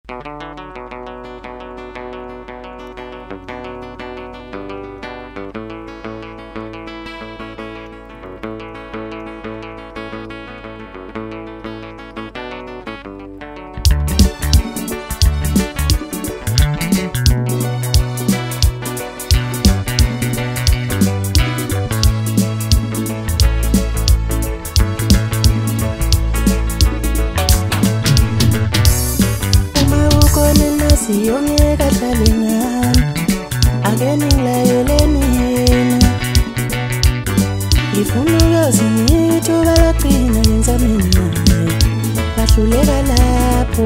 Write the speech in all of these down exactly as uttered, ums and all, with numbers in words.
Siyongeka hlale ngami ake ngilayeleni yena ngifuna uyazi ngithi ubalaqina ngenzameni naye bahluleka lapho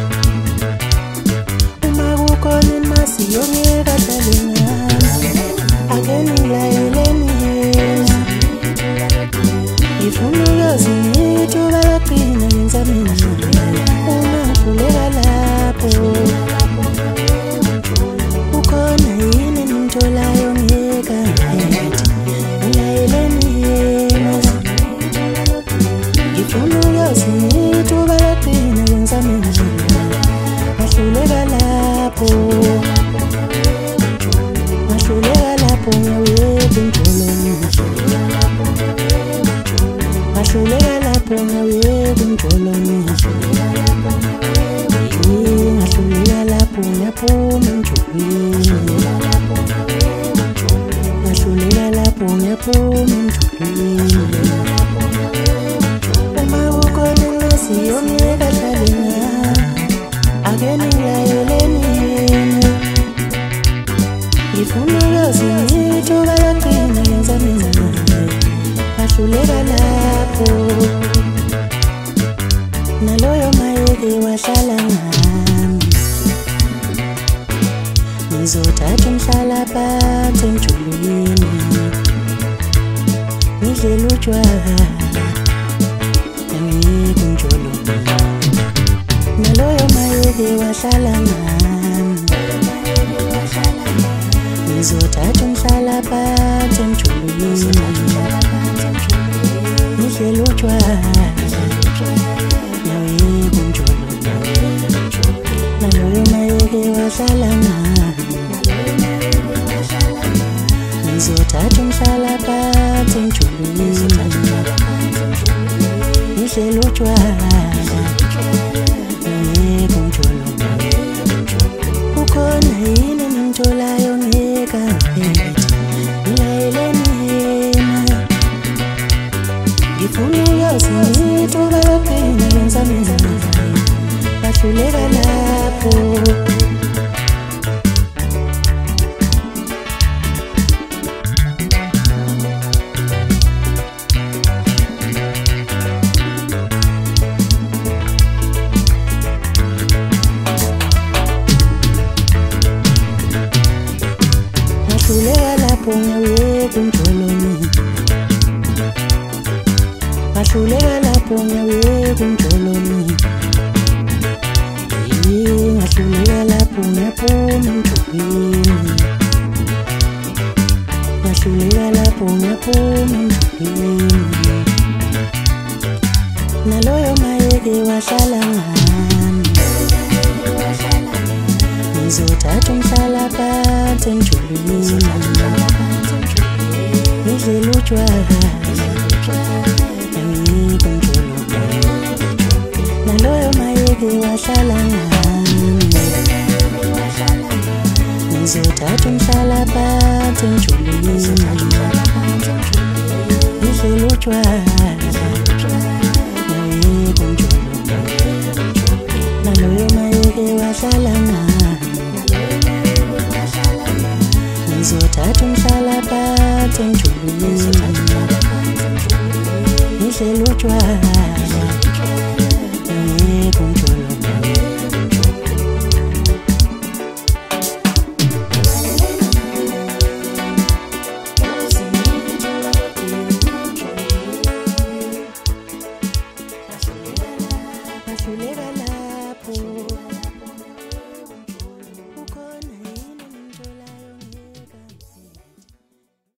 uma kukhona imasi yongeka hlale ngami ake ngilayeleni yena ngifuna uyazi ngithi ubalaqina ngenzameni naye uma ngihluleka lapho Mahluleka lapho Mahluleka lapho ngiyawuyeka umjolweni Mahluleka lapho ngiyawuyeka umjolweni Mahluleka lapho ngiyaphuma emjolweni Mahluleka lapho ngiyaphuma emjolweni Uma kukhona imasi yongeka hlale ngami ake ngilayeleni yena ngifuna uyazi ngithi ubalaqina ngenzameni naye bahluleka lapho naloyo mayeke wahlala ngami ngizothatha umhlalaphansi emjulwini ngidlela utshwala angiyeke umjolo naloyo mayeke wahlala ngami ngizothatha umhlalaphansi emjulwini ngidlela utshwala ngiyawuyeka umjolo naloyo mayeke wahlala ngami ngizothatha umhlalaphansi emjulwini ngidlela utshwala ukhona yini engimtholayo ngeka ngiphethe ngilayeleni yena ngifuna uyazi ngithi ubalaqina ngenzameni naye bahluleka lapho Mahluleka lapho ngiyawuyeka umjolweni Mahluleka lapho ngiyawuyeka umjolweni Mahluleka lapho ngiyaphuma emjolweni Mahluleka lapho ngiyaphuma emjolweni naloyo mayeke wahlala ngami ngizothatha umhlalaphansi emjulwini ngidlela utshwala angiyeke umjolo naloyo mayeke wahlala ngami ngizothatha umhlalaphansi emjulwini ngidlela utshwala angiyeke umjolo naloyo mayeke wahlala ngami ngizothatha umhlalaphansi emjulwini ngidlela utshwala ngiyeke